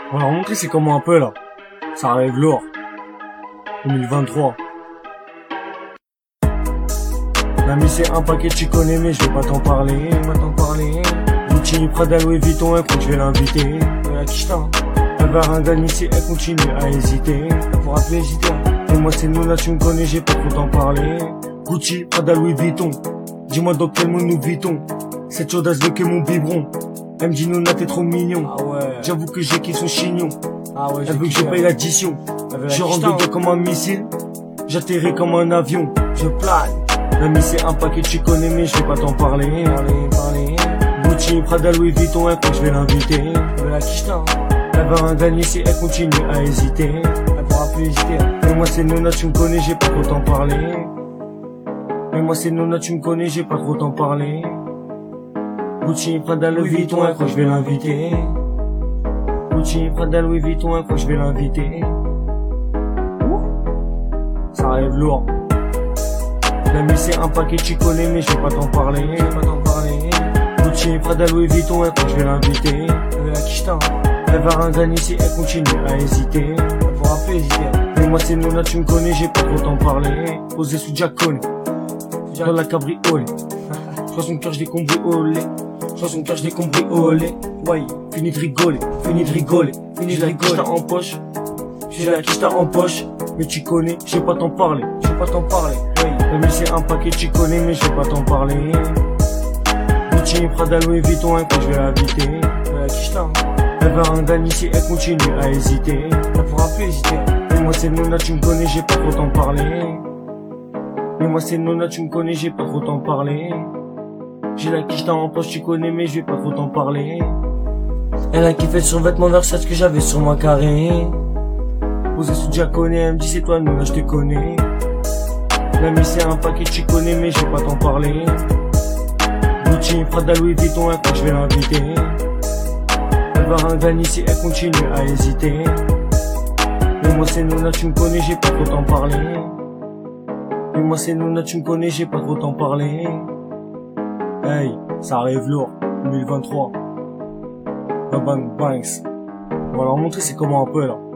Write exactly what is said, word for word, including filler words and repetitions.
On va leur montrer c'est comment un peu là. Ça arrive lourd. deux mille vingt-trois. L'ami c'est un paquet tu connais mais je vais pas t'en parler, pas t'en parler. Gucci, Prada, Louis Vuitton, elle compte je vais l'inviter. La quicheta. Elle va ringaner si elle continue à hésiter. Elle pourra plus hésiter. Et moi c'est nous là tu me connais j'ai pas trop t'en parler. Gucci, Prada, Louis Vuitton. Dis-moi dans quel monde nous vitons. Cette chaudasse veut que mon biberon. Elle me dit Nona t'es trop mignon. Ah ouais. J'avoue que j'ai qui son chignon. Ah ouais. Elle veut que je paye l'addition. Je rentre dedans comme un missile. J'atterris comme un avion. Je plane. L'ami c'est un paquet tu connais mais je vais pas t'en parler. Parler, parler. Gucci, Prada, Louis Vuitton, elle croit que je vais l'inviter. Elle veut la quicheta. Elle va rien gagner si elle continue à hésiter. Elle pourra plus hésiter. Mais moi c'est Nona tu me connais j'ai pas trop t'en parler. Mais moi c'est Nona tu me connais j'ai pas trop t'en parler. Gucci, Prada, Louis Vuitton, elle croit que je vais l'inviter. Gucci, Prada, Louis Vuitton, elle croit que je vais l'inviter. Ça arrive lourd. L'ami c'est un paquet tu connais mais je vais pas t'en parler, je vais pas t'en parler. Gucci, Prada, Louis Vuitton, elle croit que je vais l'inviter. Elle veut la quicheta. Elle va rien gagner si elle continue à hésiter. Elle pourra plus hésiter. Mais moi c'est Nona tu me connais j'ai pas trop t'en parler. Posé sous Jackone dans la cabriolet. Soit son cœur je l'ai cambriolé. Soit son cœur je l'ai cambriolé. Ouais, fini de rigoler, fini de rigoler. Fini de rigoler. J'ai la quicheta en poche. J'ai la quicheta en poche. Mais tu connais, je vais pas t'en parler. Je vais pas t'en parler. Ouais. Mais c'est un paquet tu connais mais je vais pas t'en parler. Gucci, Prada, Louis Vuitton, elle croit que je vais l'inviter. La quicheta. Elle va rien gagner si elle continue à hésiter. Elle pourra plus hésiter. Mais moi c'est Nona tu me connais j'ai pas trop t'en parler. Mais moi c'est Nona tu me connais j'ai pas trop t'en parler. J'ai la quicheta en poche tu connais mais je vais pas trop t'en parler. Elle a kiffé sur vêtement Versace que j'avais sur ma carré. Posé sous Jackone, elle me dit c'est toi Nona je te connais. L'ami c'est un paquet tu connais mais je vais pas t'en parler. Gucci, Prada, Louis Vuitton, elle croit que je vais l'inviter. Elle va rien gagner si elle continue à hésiter. Mais moi c'est Nona tu me connais j'ai pas trop t'en parler. Mais moi c'est Nona tu me connais j'ai pas trop t'en parler. Hey, ça arrive lourd, deux mille vingt-trois. La Bang Banks. On va leur montrer c'est comment un peu là.